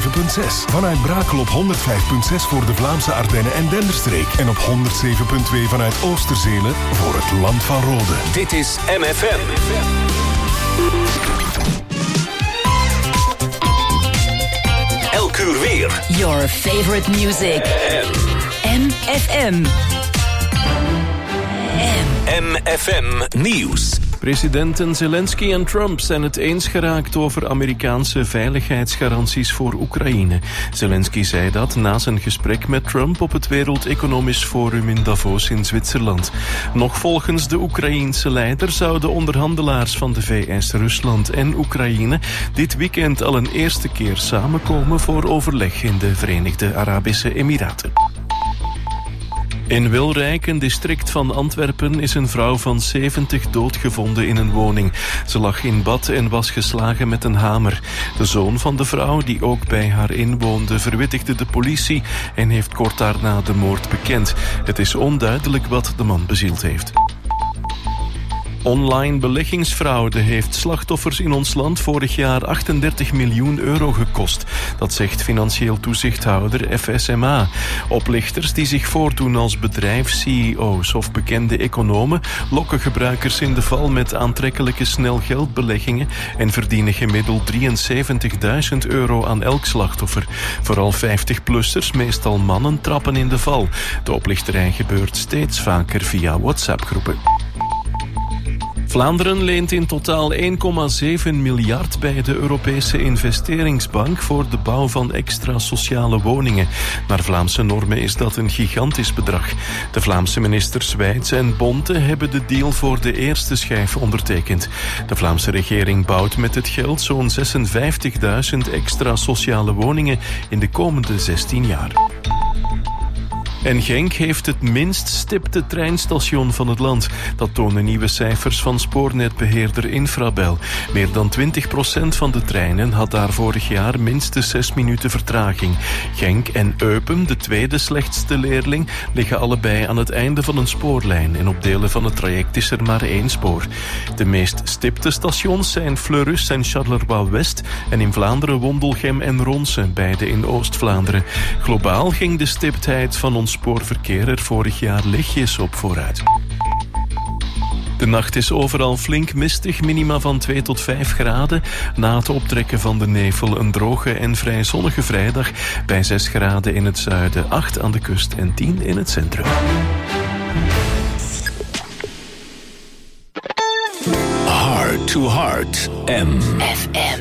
Vanuit Brakel op 105.6 voor de Vlaamse Ardennen en Denderstreek. En op 107.2 vanuit Oosterzelen voor het Land van Rode. Dit is MFM. Elk uur weer. Your favorite music. MFM. MFM Nieuws. Presidenten Zelensky en Trump zijn het eens geraakt over Amerikaanse veiligheidsgaranties voor Oekraïne. Zelensky zei dat na zijn gesprek met Trump op het Wereld Economisch Forum in Davos in Zwitserland. Nog volgens de Oekraïense leider zouden onderhandelaars van de VS, Rusland en Oekraïne dit weekend al een eerste keer samenkomen voor overleg in de Verenigde Arabische Emiraten. In Wilrijk, een district van Antwerpen, is een vrouw van 70 doodgevonden in een woning. Ze lag in bad en was geslagen met een hamer. De zoon van de vrouw, die ook bij haar inwoonde, verwittigde de politie en heeft kort daarna de moord bekend. Het is onduidelijk wat de man bezield heeft. Online beleggingsfraude heeft slachtoffers in ons land vorig jaar 38 miljoen euro gekost. Dat zegt financieel toezichthouder FSMA. Oplichters die zich voordoen als bedrijfs-CEO's of bekende economen lokken gebruikers in de val met aantrekkelijke snelgeldbeleggingen en verdienen gemiddeld 73.000 euro aan elk slachtoffer. Vooral 50-plussers, meestal mannen, trappen in de val. De oplichterij gebeurt steeds vaker via WhatsApp-groepen. Vlaanderen leent in totaal 1,7 miljard bij de Europese Investeringsbank voor de bouw van extra sociale woningen. Naar Vlaamse normen is dat een gigantisch bedrag. De Vlaamse ministers Wijts en Bonte hebben de deal voor de eerste schijf ondertekend. De Vlaamse regering bouwt met het geld zo'n 56.000 extra sociale woningen in de komende 16 jaar. En Genk heeft het minst stipte treinstation van het land. Dat tonen nieuwe cijfers van spoornetbeheerder Infrabel. Meer dan 20% van de treinen had daar vorig jaar minstens 6 minuten vertraging. Genk en Eupen, de tweede slechtste leerling, liggen allebei aan het einde van een spoorlijn. En op delen van het traject is er maar 1 spoor. De meest stipte stations zijn Fleurus en Charleroi-West en in Vlaanderen Wondelgem en Ronse, beide in Oost-Vlaanderen. Globaal ging de stiptheid van ons spoorverkeer er vorig jaar lichtjes op vooruit. De nacht is overal flink mistig, minima van 2 tot 5 graden. Na het optrekken van de nevel een droge en vrij zonnige vrijdag. Bij 6 graden in het zuiden, 8 aan de kust en 10 in het centrum. Heart to Heart, FM.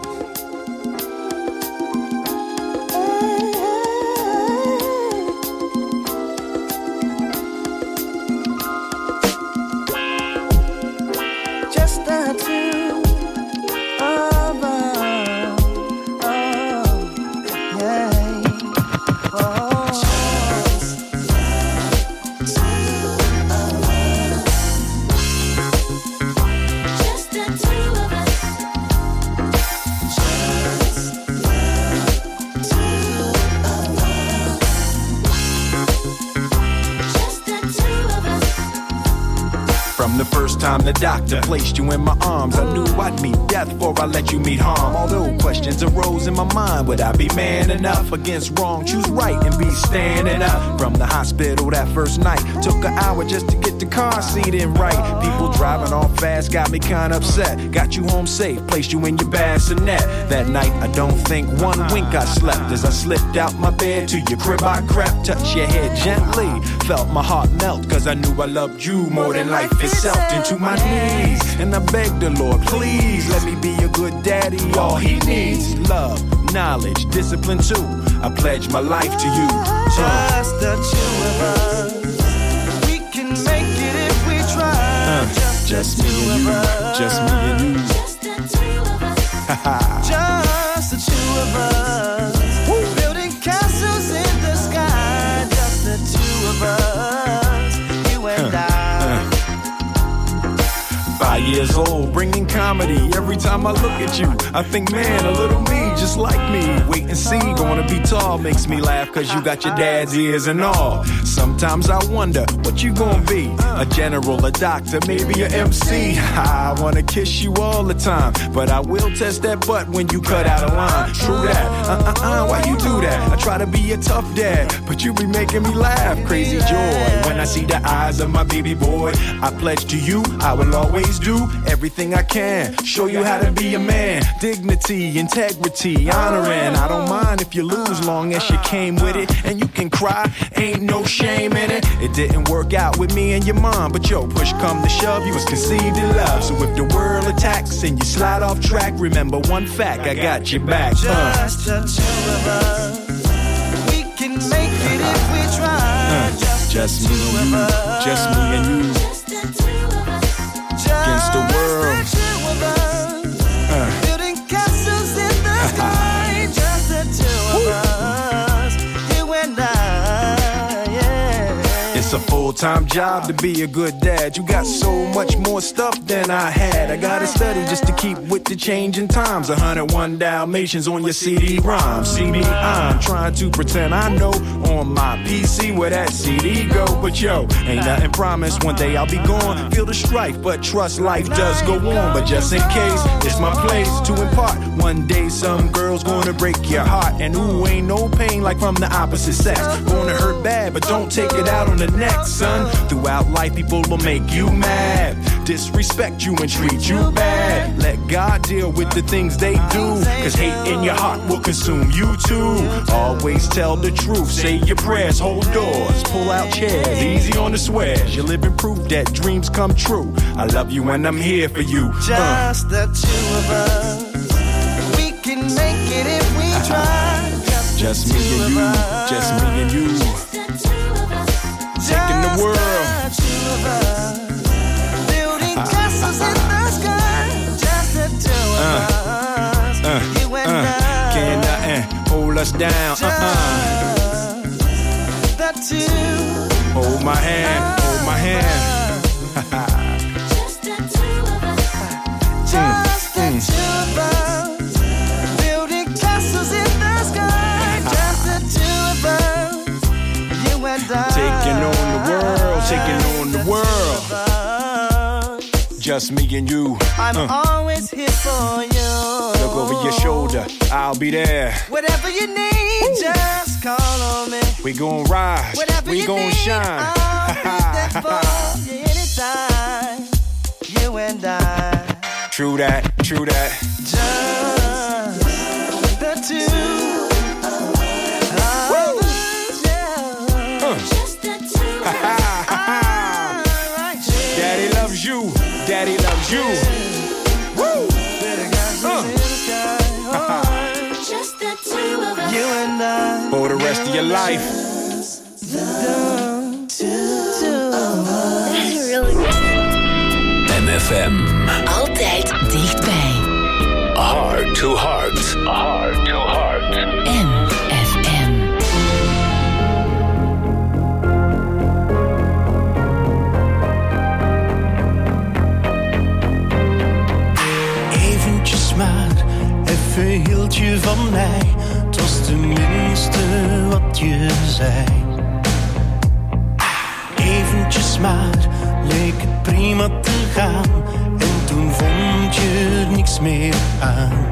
Time the doctor placed you in my arms, I knew I'd meet death before I let you meet harm. Although questions arose in my mind, would I be man enough against wrong? Choose right and be standing up. From the hospital that first night, took an hour just to get the car seat in right. People driving off fast got me kinda upset. Got you home safe, placed you in your bassinet. That night I don't think one wink I slept. As I slipped out my bed to your crib I crept. Touched your head gently, felt my heart melt. Cause I knew I loved you more than life itself. Into my knees, and I begged the Lord, please let me be a good daddy. All he needs, love, knowledge, discipline too. I pledge my life to you. Just the two of us. We can make it if we try. Just me and you. Just me and you. Just the two of us. Just the two of us. Building castles in the sky. Just the two of us. You and I. 5 years old, bringing common comedy. Every time I look at you, I think, man, a little me, just like me. Wait and see, gonna be tall, makes me laugh, cause you got your dad's ears and all. Sometimes I wonder, what you gonna be? A general, a doctor, maybe a MC. I wanna kiss you all the time, but I will test that butt when you cut out a line. True that, why you do that? I try to be a tough dad, but you be making me laugh. Crazy joy, when I see the eyes of my baby boy. I pledge to you, I will always do everything I can. Show you how to be a man. Dignity, integrity, honoring. I don't mind if you lose, long as you came with it. And you can cry, ain't no shame in it. It didn't work out with me and your mom, but yo, push come to shove, you was conceived in love. So if the world attacks and you slide off track, remember one fact, I got your back. Just the two of us, we can make it if we try. Just me and you, just me and you, against the world. Building castles in the sky. Just the two of us, you and I, yeah. It's a full-time job to be a good dad. You got so much more stuff than I had. I gotta study just to keep with the changing times. 101 Dalmatians on your CD-ROM. See me, I'm trying to pretend I know on my PC where that CD go. But yo, ain't nothing promised. One day I'll be gone. Feel the strife, but trust life does go on. But just in case, it's my place to impart. One day some girl's gonna break your heart. And ooh, ain't no pain like from the opposite sex. Gonna hurt bad, but don't take it out on the next, son. Throughout life, people will make you mad, disrespect you and treat you bad. Let God deal with the things they do, cause hate in your heart will consume you too. Always tell the truth, say your prayers, hold doors, pull out chairs, easy on the swears. You're living proof that dreams come true. I love you and I'm here for you. Just the two of us, we can make it if we try. Just me and you, just me and you, taking the world. Building castles in the sky. Just the two of us, you and I. Can't nothing hold us down. The two. Hold my hand, hold my hand. Just the two of us. Just the two of us. Building castles in the sky. Just the two of us, you and I. Taking on the world, taking on the world. Just me and you. I'm always here for you. Look over your shoulder, I'll be there. Whatever you need, just call on me. We gon' rise, Whatever we you gon' need, shine. I'll be there for you anytime. You and I. True that, true that. Just the two of us, yeah. Just the two of us. Daddy loves you, daddy loves you. Woo! Just the two of us, you and I. For the rest of your life. The two of us. Really good. MFM. Altijd dichtbij. Heart to heart. Heart to heart. MFM. Eventjes maar, even hield je van mij. Het was tenminste wat je zei. Eventjes maar, leek het prima te gaan. En toen vond je er niks meer aan.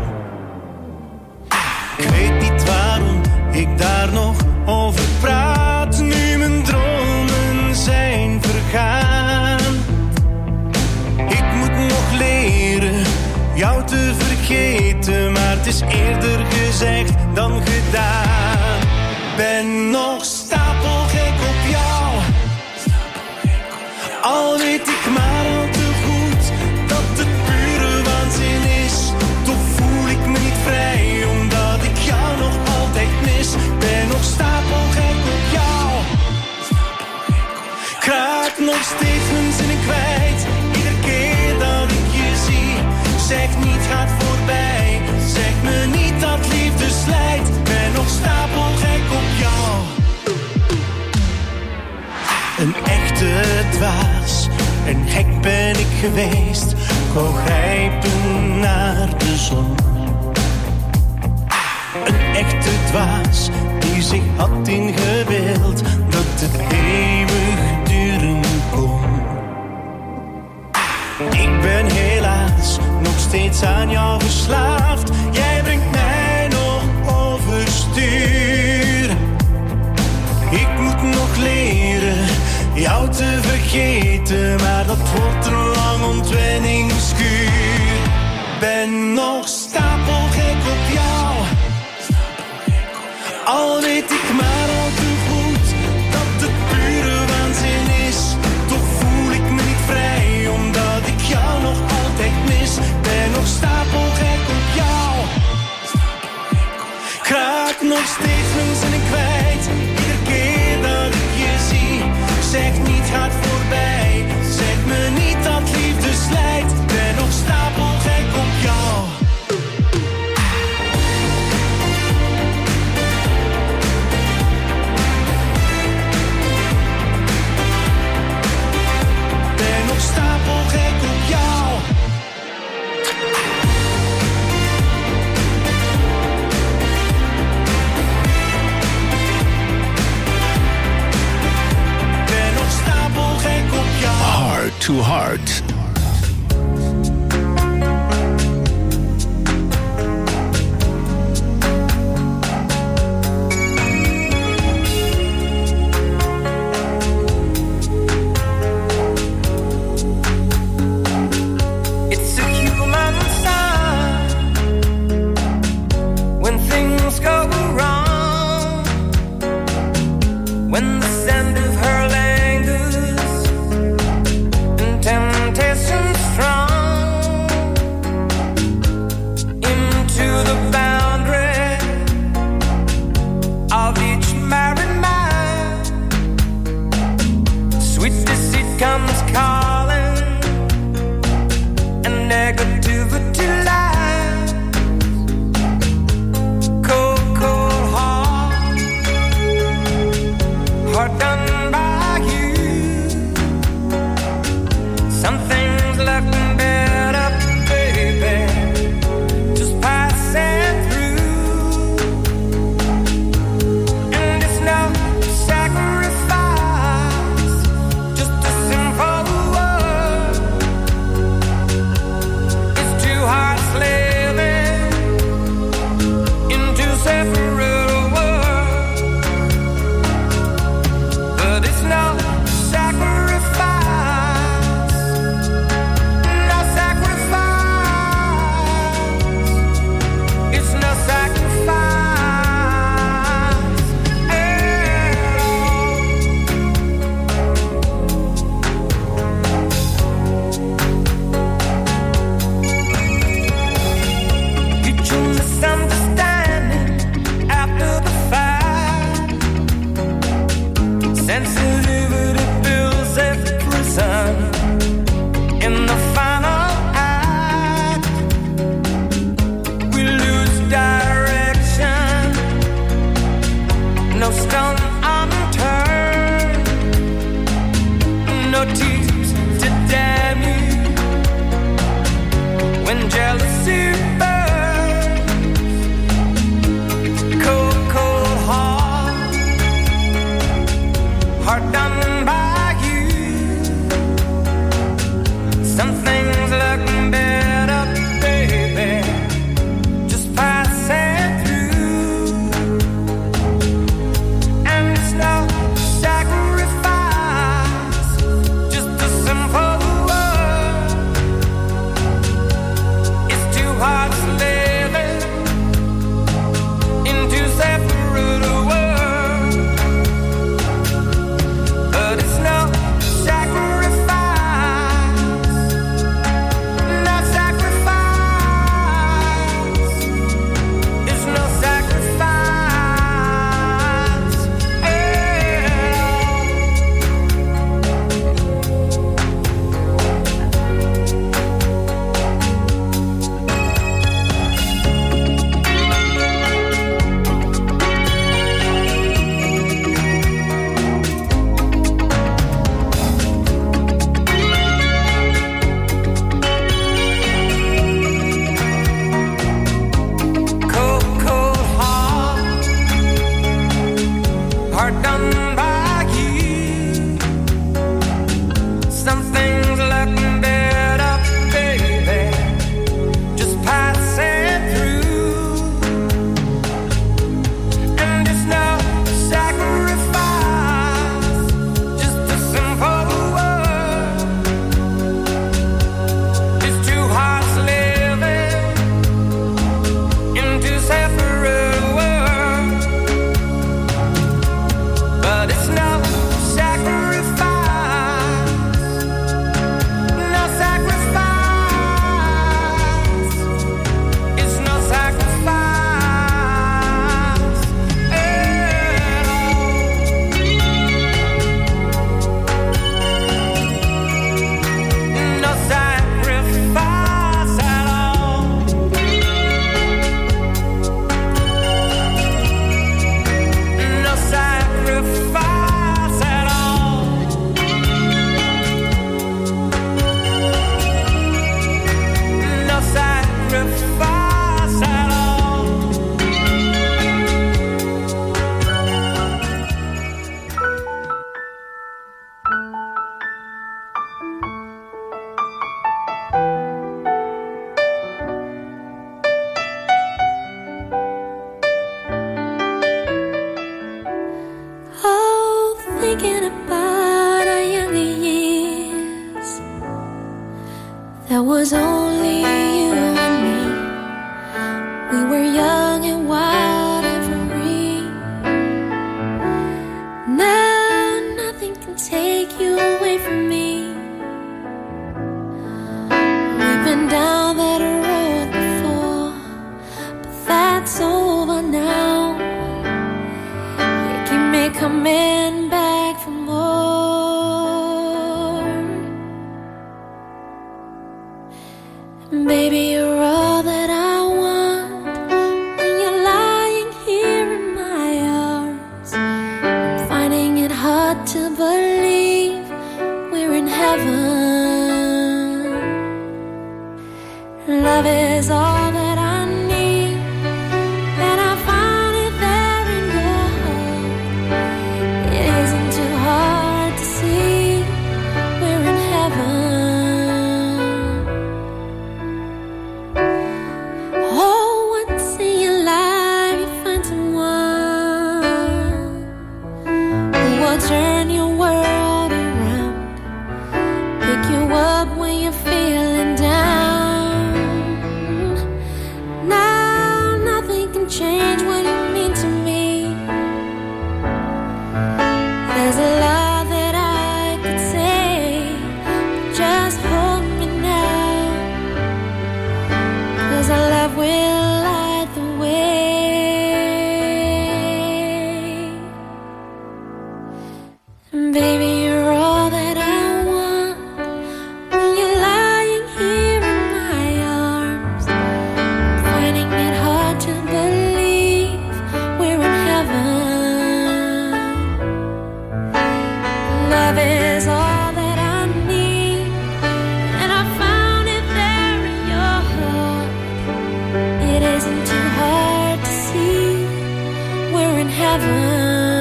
Ik weet niet waarom ik daar nog over praat. Nu mijn dromen zijn vergaan. Ik moet nog leren jou te vergeten, maar het is eerder gezegd dan gedaan. Ben nog stapelgek op jou, al weet ik maar al te goed dat het pure waanzin is. Toch voel ik me niet vrij, omdat ik jou nog altijd mis. Ben nog stapelgek op jou, ik raak nog steeds mijn zinnen kwijt. Iedere keer dat ik je zie, zeg niet gaat voorbij. Zeg me niet dat liefde slijt. Ben nog stapelgek op jou. Een echte dwaas, en gek ben ik geweest. Ik wou grijpen naar de zon. Een echte dwaas die zich had ingebeeld dat het eeuwig duren kon. Ik ben helaas nog steeds aan jou verslaafd. Jij brengt mij nog overstuur. Ik moet nog leren jou te vergeten, maar dat wordt een lang ontwenningskuur. Ben nog stapelgek op jou, al weet ik maar al te goed dat het pure waanzin is. Toch voel ik me niet vrij, omdat ik jou nog altijd mis. Ben nog stapelgek op jou, ik raak nog steeds mijn zinnen kwijt. Iedere keer dat ik je zie, zeg niet gaat voorbij. Zeg me niet dat liefde slijt. Ben nog stapelgek op jou. Ben nog stapelgek op jou. Ben nog stapelgek op jou. Heart to Heart. It's a human sign when things go wrong, when the scent of her lingers and temptation thinking about our younger years. There was only you and me. We were young and wild and free. Now nothing can take you away from me. We've been down that road before, but that's over now. You keep me coming back for more. Baby, you're all that I want. When you're lying here in my arms, I'm finding it hard to believe we're in heaven. Love is all that I need, and I found it there in your heart. It isn't too hard to see we're in heaven. Oh, once in your life you find someone who will turn your world around, pick you up when you're feeling down. Now nothing can change what you mean to me. There's a lot that I could say, but just hold me now, 'cause our love will light the way. Baby, you're all that I want. When you're lying here in my arms, I'm finding it hard to believe we're in heaven. Love is all that I need, and I found it there in your heart. It isn't too hard to see we're in heaven.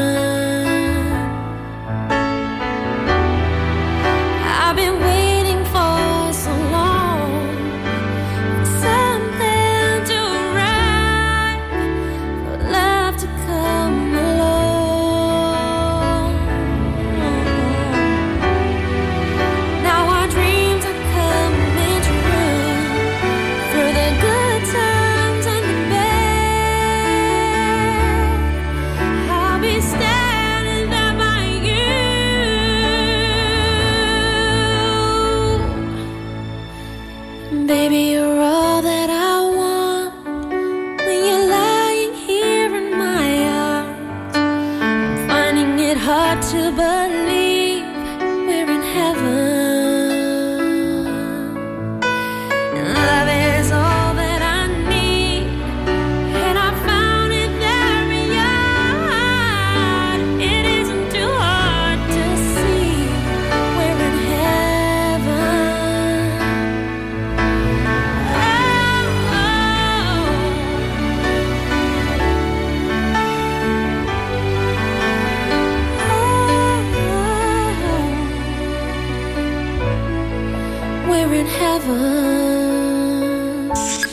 I've been waiting for so long for something to arrive, for love to come along. Now our dreams are coming true, through the good times and the bad. I'll be standing there by you. Baby, you're all that I want. When you're lying here in my arms, I'm finding it hard to believe we're in heaven. And love is all that I need, and I found it there in your heart. It isn't too hard to see we're in heaven. We're in heaven.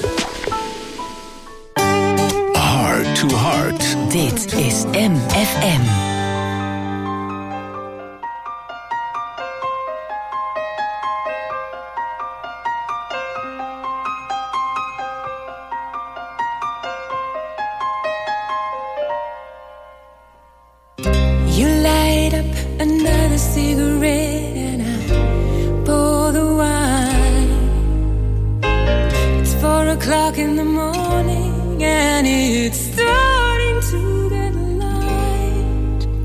Heart to Heart. Dit is MFM. You light up another cigarette and I pour the wine. It's 4 o'clock in the morning and it's starting to get light.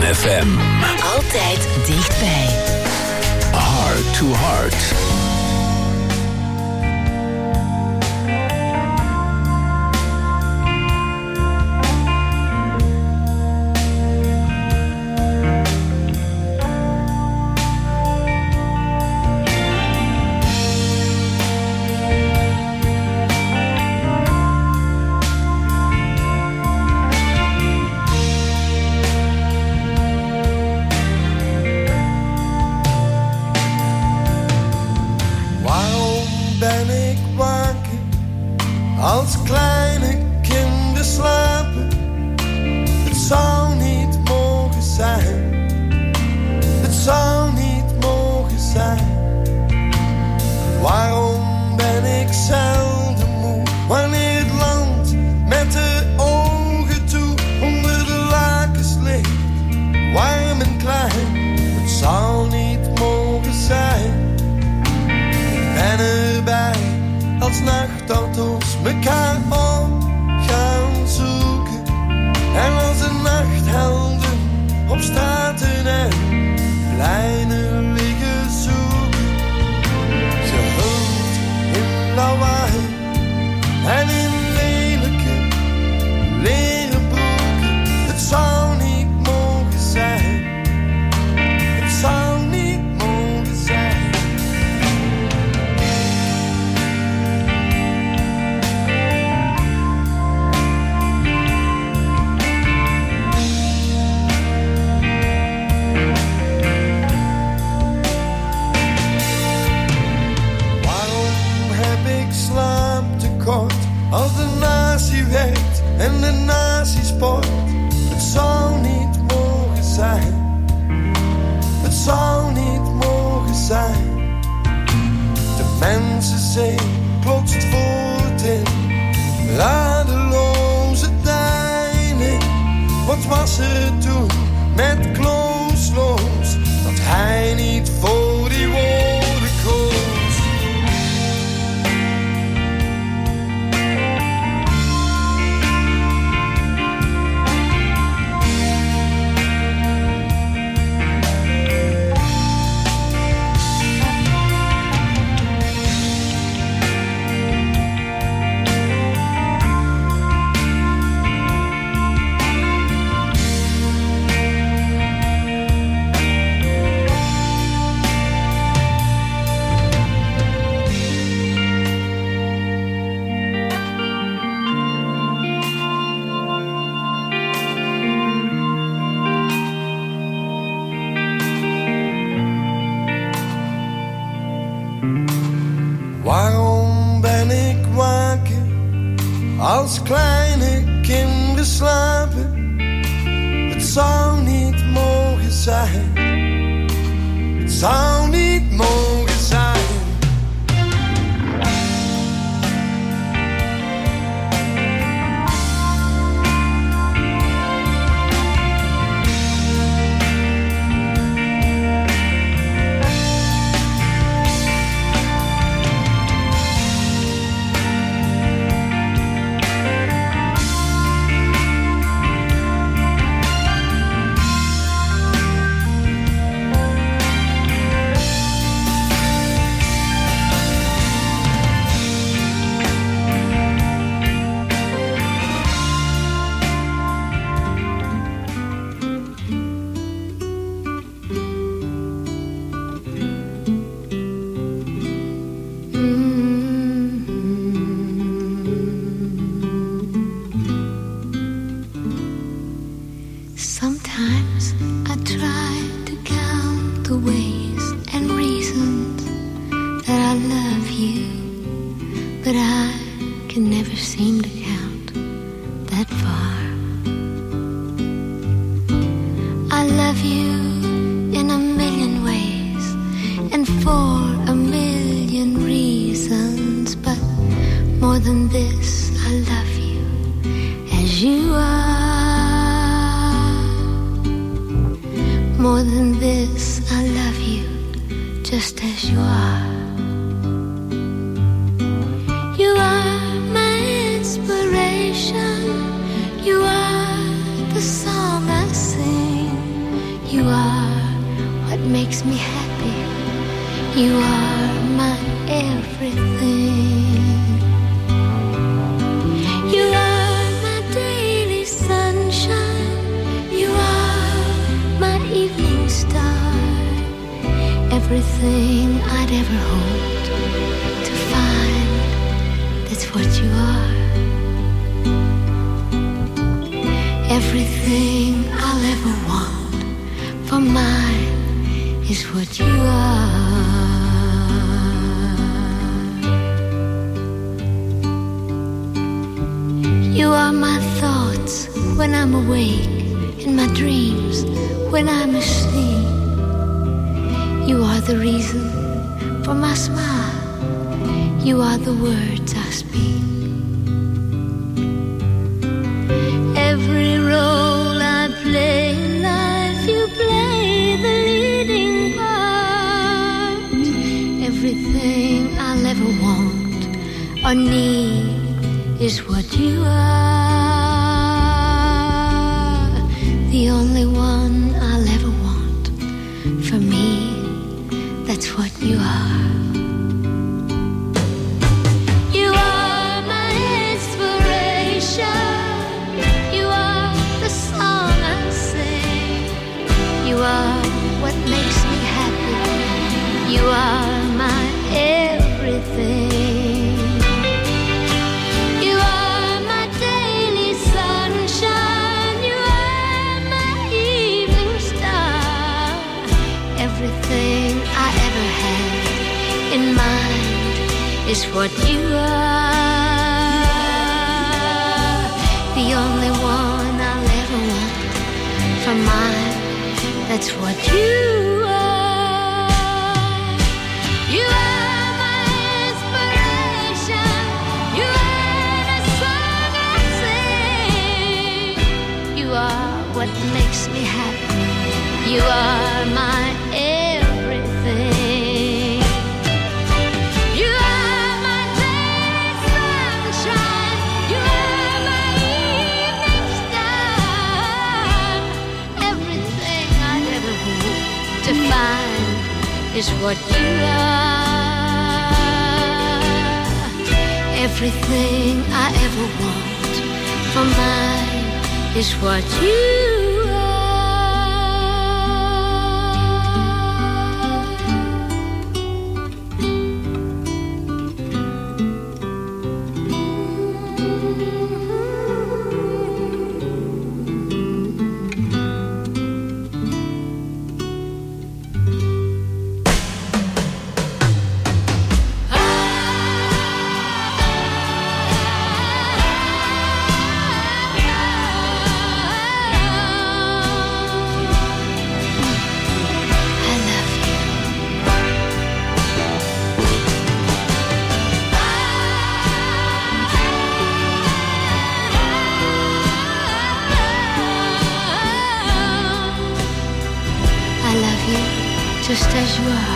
FM. Altijd dichtbij. Heart to Heart. Als kleine kinderen slapen, het zou niet mogen zijn. Het zou niet mogen zijn. Waarom ben ik zelden moe, wanneer het land met de ogen toe onder de lakens ligt, warm en klein. Het zou niet mogen zijn. Ik ben erbij als nachtauto's mekaar op gaan zoeken. En als de nachthelden op straten en pleinen liggen zoeken. Gehuld in lawaai en in lelijke leren broeken. Het zou niet mogen zijn. Het zou niet mogen zijn. Als de nazi werkt en de nazi sport. Het zou niet mogen zijn. Het zou niet mogen zijn. De mensenzee klotst voort in radeloze deining. Wat was er toen met Klaus Loos, dat hij niet voor die woorden koos. Waarom ben ik wakker als kleine kinderen slapen? Het zou niet mogen zijn. Het zou niet mogen zijn. makes me happy. You are my everything. You are my daily sunshine. You are my evening star. Everything I'd ever hoped to find, that's what you are. Everything I'll ever want for mine is what you are. You are my thoughts when I'm awake, in my dreams when I'm asleep. You are the reason for my smile. You are the words I speak. Every role I play in life, you play the leading part. Everything I'll ever want or need is what you are. The only one I'll ever want for me, that's what you are. You are my inspiration. You are the song I sing. You are what makes me happy. You are my everything. You are my daily sunshine. You are my evening star. Everything I ever had in mind is what you are. The only one I'll ever want for mine, that's what you are. You are my inspiration. You are the song I sing. You are what makes me happy. You are my everything. You are my daily sunshine. You are my evening star. Everything I'd ever hope to find is what you are. Everything I ever want for mine is what you are. Just as you are.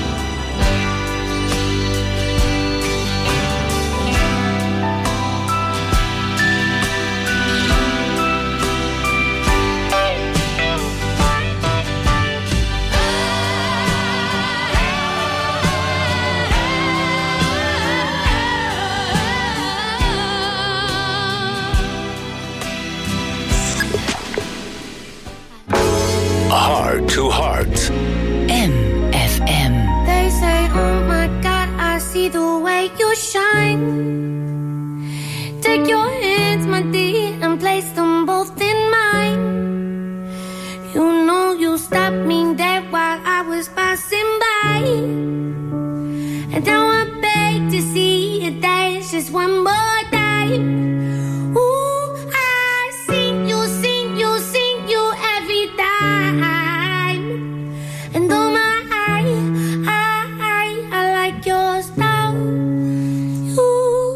Heart to Heart. MFM. They say, oh my God, I see the way you shine. Take your hands, my dear, and place them both in mine. You know you stopped me dead while I was passing by. And now I beg to see you dance just one more time. Ooh, I sing you every time. And oh my, I like your style. Ooh,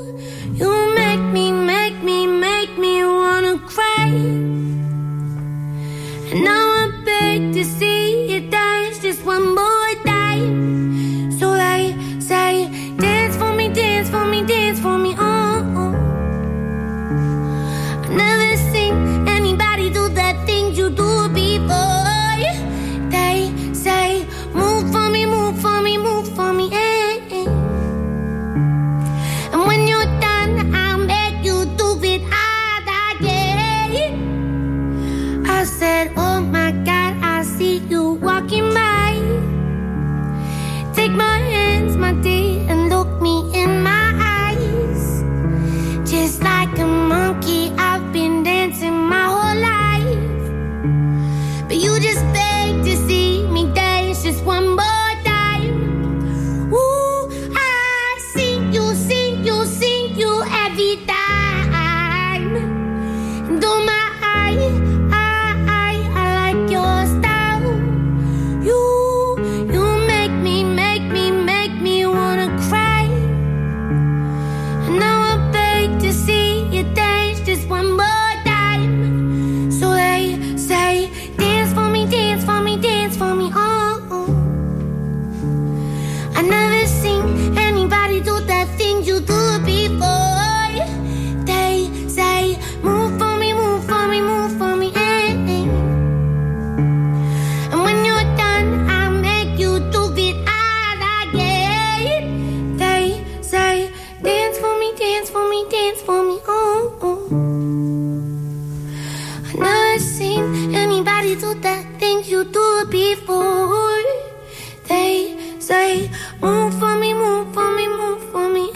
before. They say, move for me, move for me, move for me.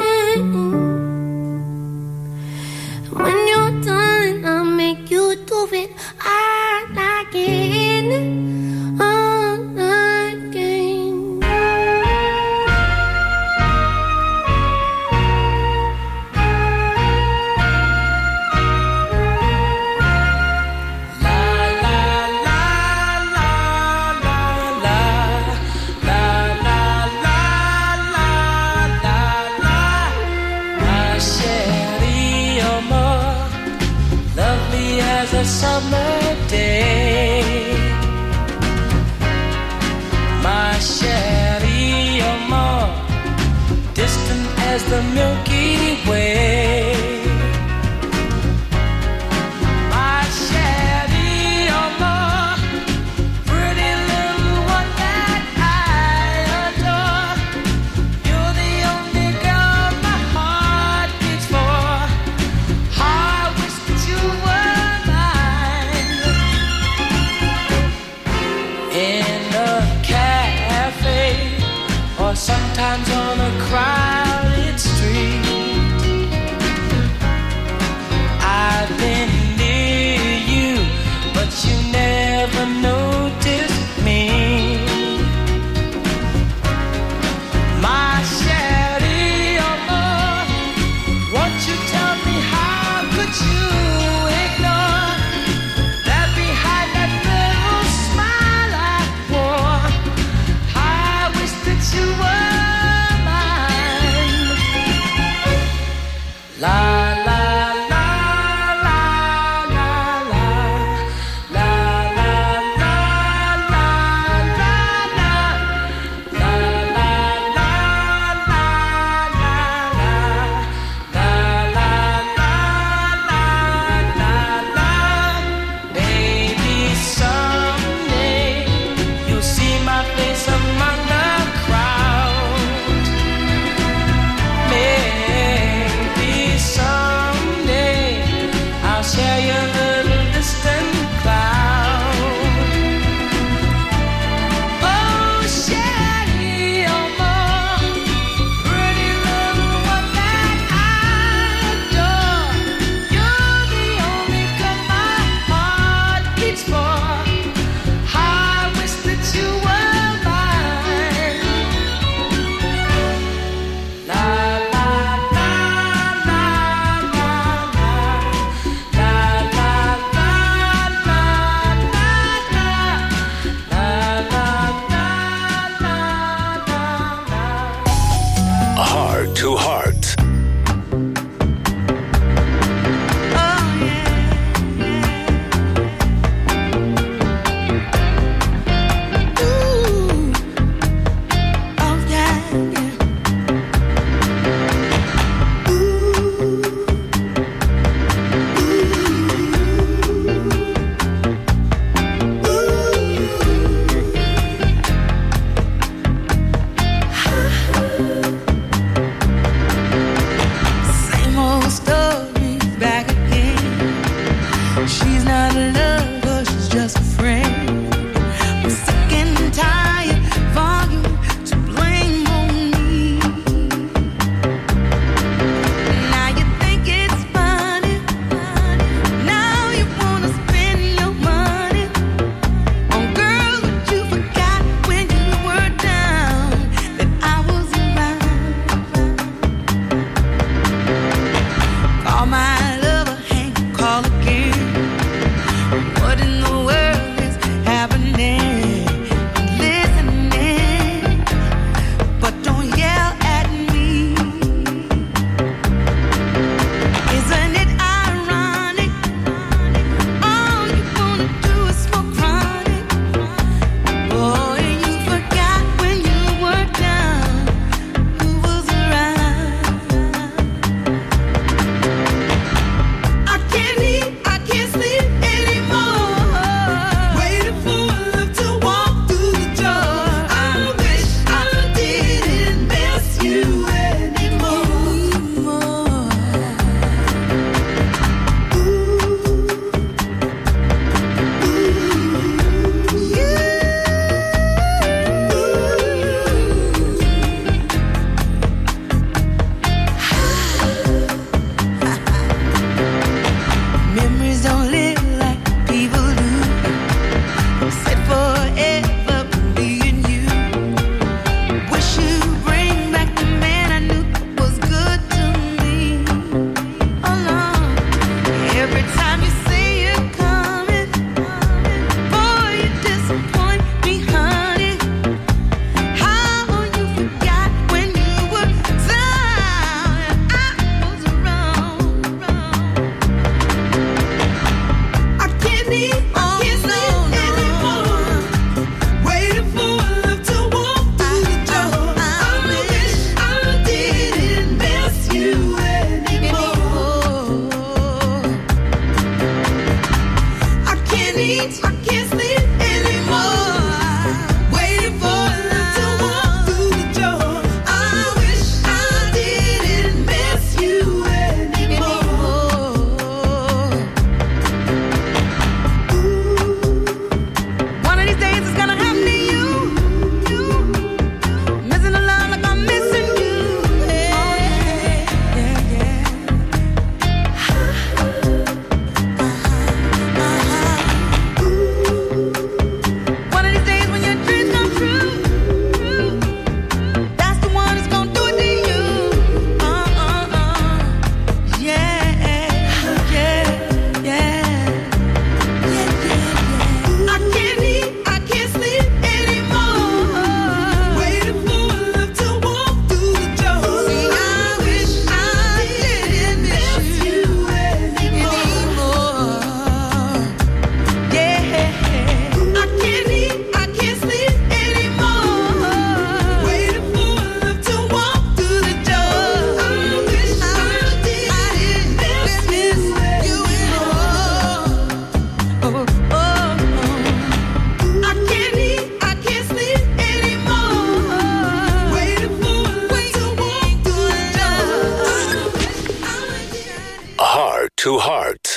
When you're done, I'll make you do it all again, all again. A summer day, my chérie, you're more distant as the Milky Way. My chérie, you're more pretty little one that I adore. You're the only girl my heart beats for. I wish that you were in a cafe, or sometimes on a crowded street. I've been near you, but you never noticed me. My chérie, oh Lord, won't you tell me how could you ignore that behind that little smile I wore? I wish that you were mine. to Heart.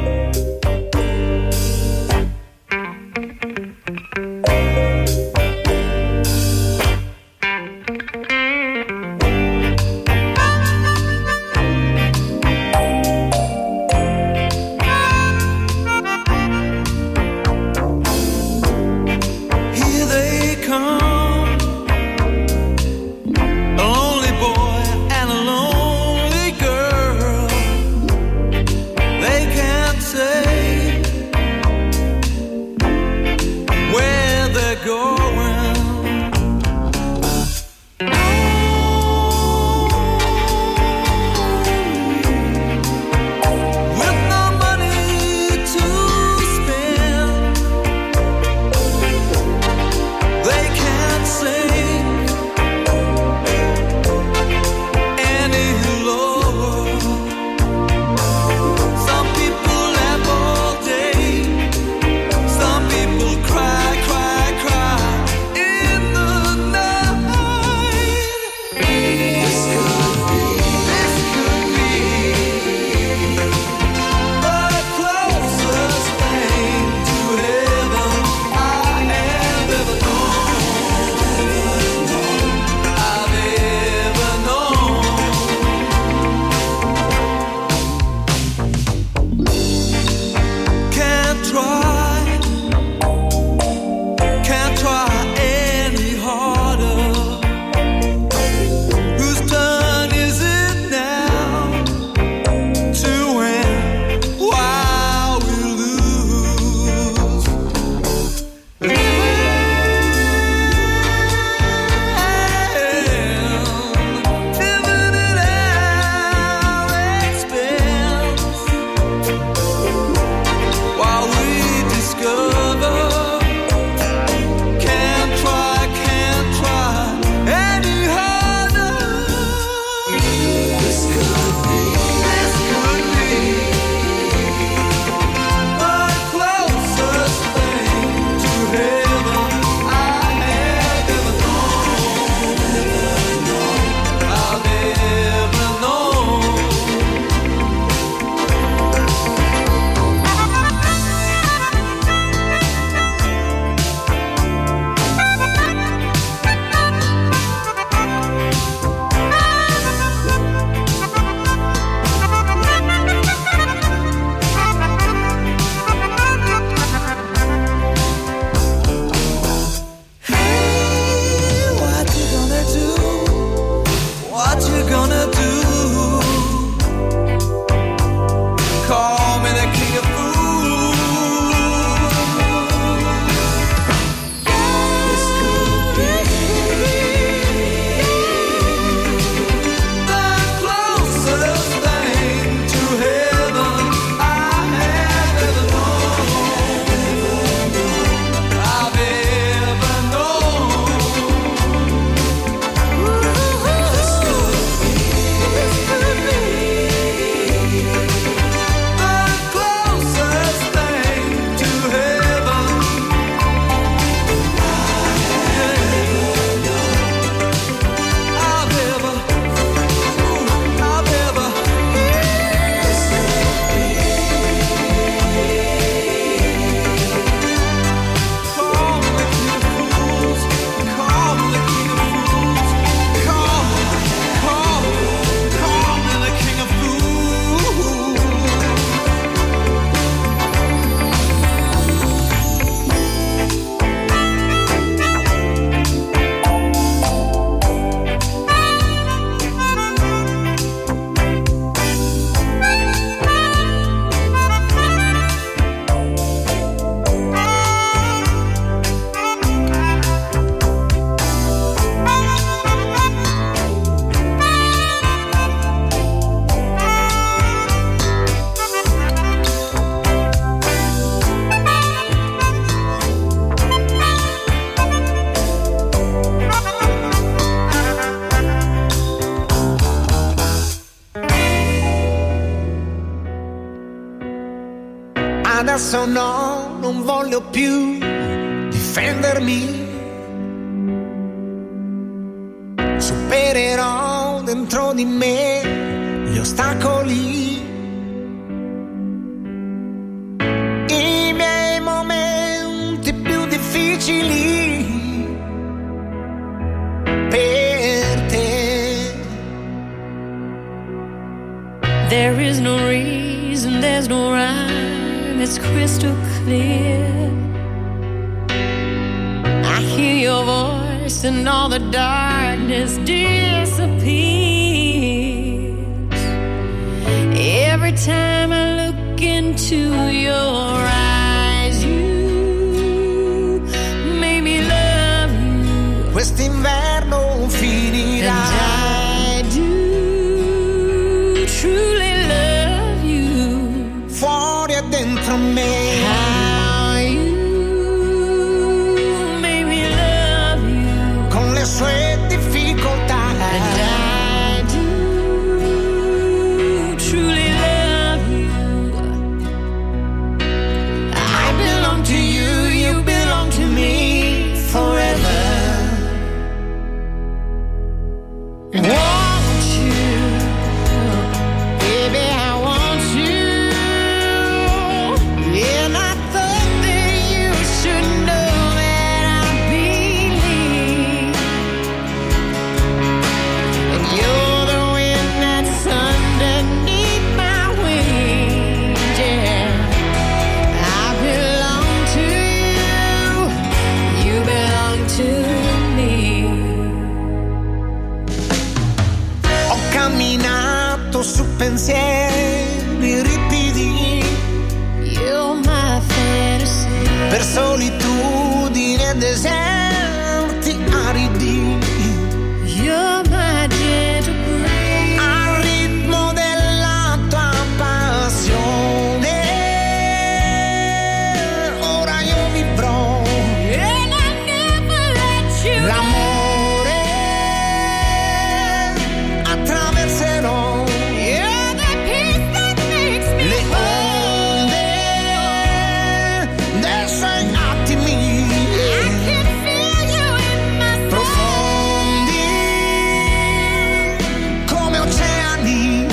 Adesso no, non voglio più difendermi. Supererò dentro di me gli ostacoli. There is no reason, there's no rhyme, it's crystal clear. I hear your voice and all the darkness disappears. Every time I look into your eyes, you make me love you. Quest'inverno finirà. And I do truly love you. Fuori e dentro me. How you make me love you. Con le sue difficoltà. And I do truly love you. I belong to you, you belong to me forever. Want you, baby, I want you. And I thought that you should know that I believe. And you're the wind that's underneath my wings, yeah. I belong to you, you belong to me. Ho camminato su pensieri ripidi. You're my fantasy. Per solitudini e deserti aridi. You're my gentle breeze. Al ritmo della tua passione. Ora io vivrò And I never let you go. l'amore. Attraverserò You're the peace that makes me le whole. onde dei suoi attimi I can feel you in my soul. profondi come oceani.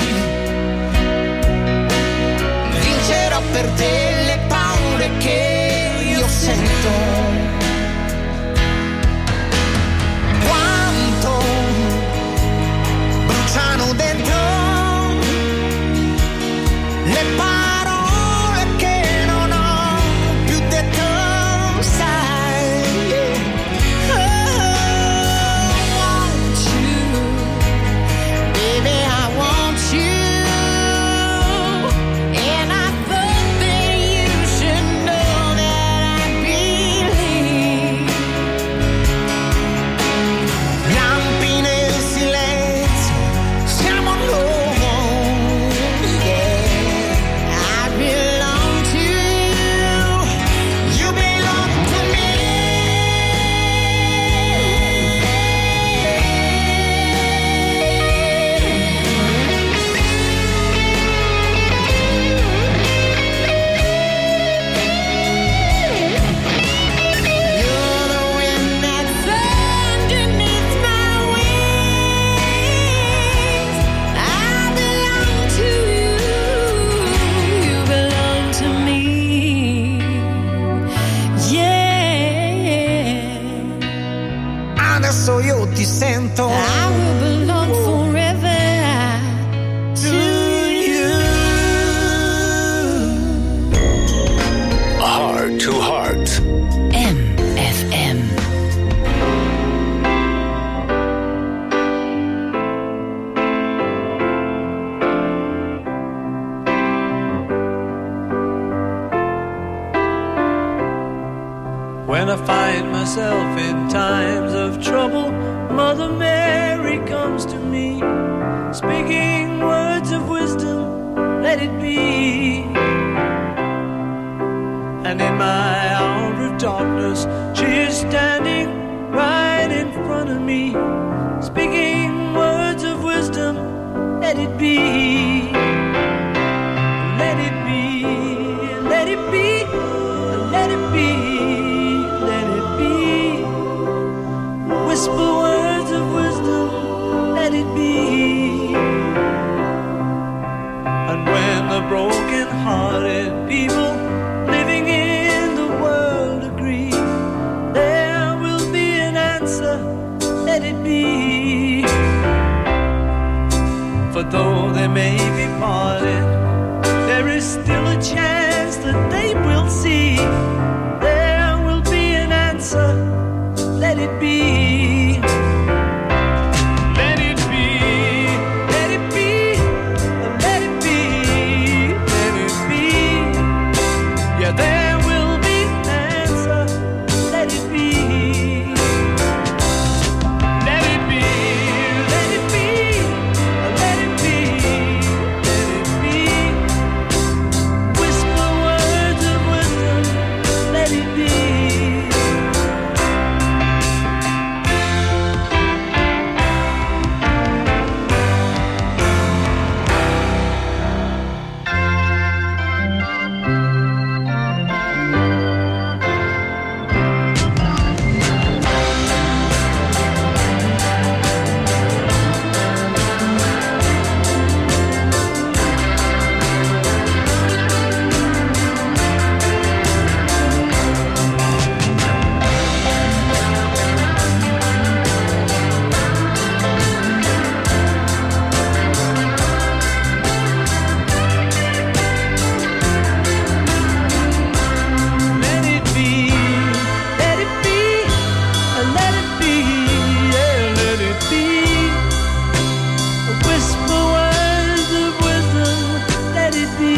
Vincerò per te le paure che io sento. Quanto bruciano dentro le parole che non ho più detto, sai. Want you, baby, I want you. And I thought that you should know that I believe. Lampi nel silenzio, siamo noi, yeah. I belong to you. You belong to me. You're the wind that's underneath my wings. I belong to you. You belong to me. Yeah. Adesso io ti sento. I will belong forever to you. Heart to Heart. MFM. When I find myself in times of trouble, Mother Mary comes to me, speaking words of wisdom, let it be. And in my hour of darkness, she is standing right in front of me, speaking words of wisdom, let it be. Let it be, let it be, let it be. Whisper words of wisdom, let it be. And when the broken-hearted people living in the world agree, there will be an answer, let it be. For though there may be falling, there is still a chance that they will see. There will be an answer, let it be. Let it be, let it be, let it be, let it be. Yeah, there will be an answer, let it be. Let it be, let it be, let it be, let it be. Whisper words of wisdom, let it be. Let it be, let it be, let it be, yeah, let it be. Whisper words of wisdom, let it be.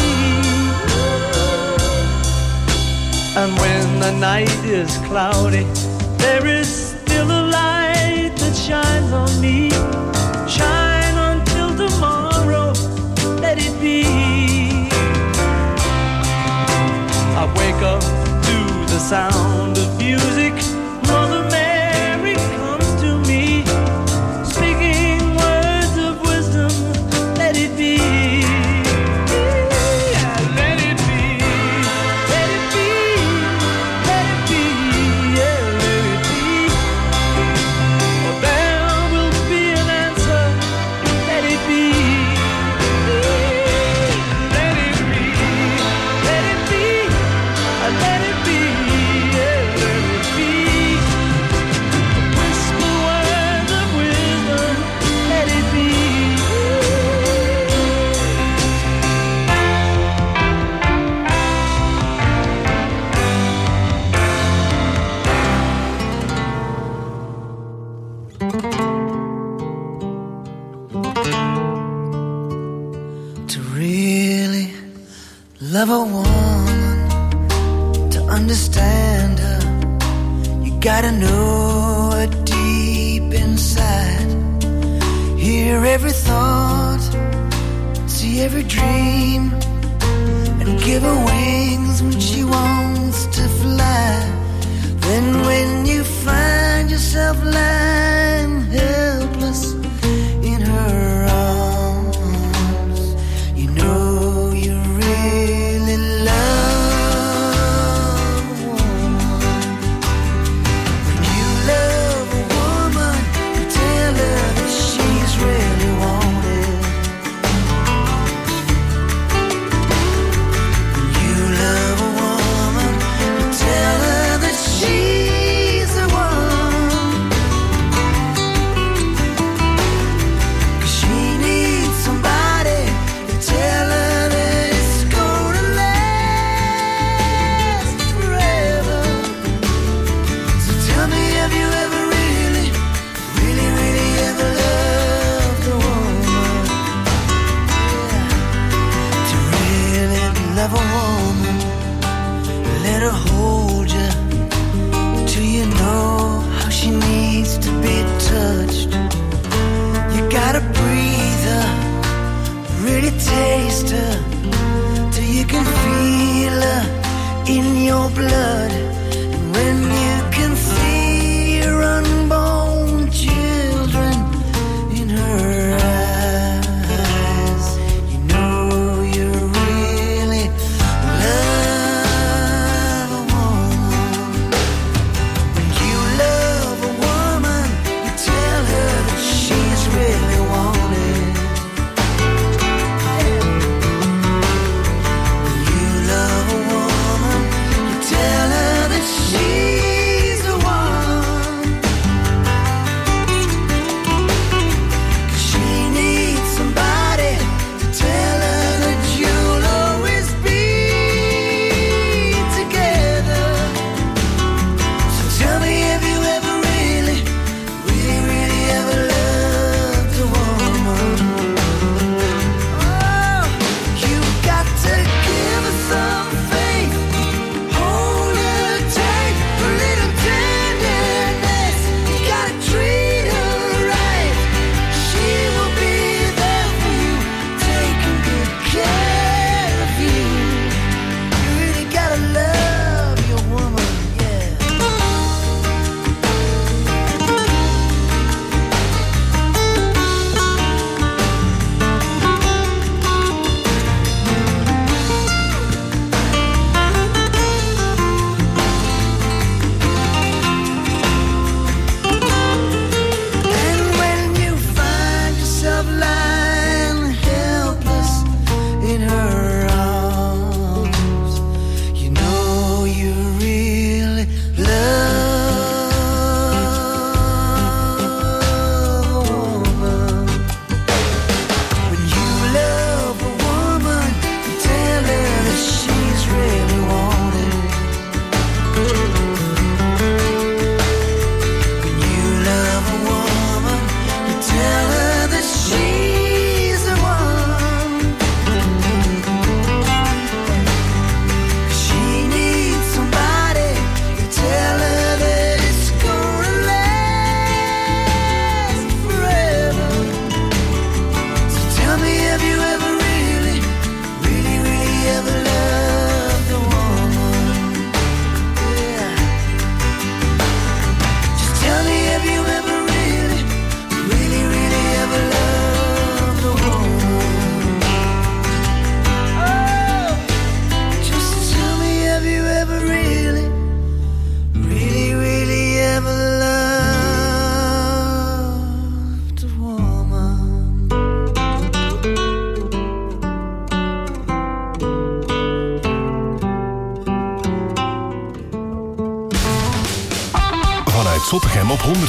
And when the night is cloudy, there is still a light that shines on me. Shine until tomorrow, let it be. I wake up to the sound of music. Mother Mary comes to me, speaking words of wisdom. Let it be. Yeah, let it be. Let it be. Let it be. Yeah, let it be. For there will be an answer. Let it be. Let it be. Let it be. Let it be, yeah, let it be. Whisper words of wisdom, let it be. To really love a woman, to understand her, you gotta know her deep inside. Hear every thought, see every dream, and give her wings when she wants to fly. Then when you find yourself lying helpless in her arms, you know you really love a woman. When you love a woman, you tell her that she's really wanted. When you love a woman, you tell her that she's the one. 'Cause she needs somebody to tell her that it's gonna last forever. So tell me, have you ever really, really, really ever loved a woman? Yeah. To really love a woman, let her hold you till you know how she needs to be touched. You gotta breathe her, really taste her, till you can feel her in your blood.